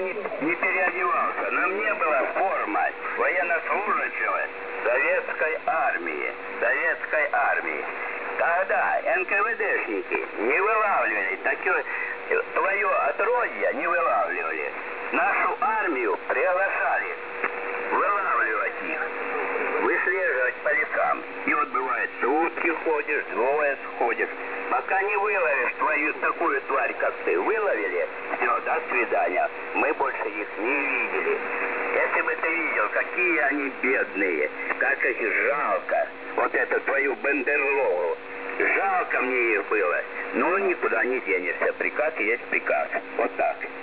не переодевался. На мне была форма военнослужащего советской армии. Когда НКВДшники не вылавливали твое отродье, не вылавливали, нашу армию приглашали вылавливать их, выслеживать по лесам. И вот бывает, сутки ходишь, двое сходишь. Пока не выловишь твою такую тварь, как ты, выловили, все, до свидания. Мы больше их не видели. Если бы ты видел, какие они бедные, как их жалко, вот эту твою бандерлогу, жалко мне их было, но никуда не денешься. Приказ есть приказ. Вот так.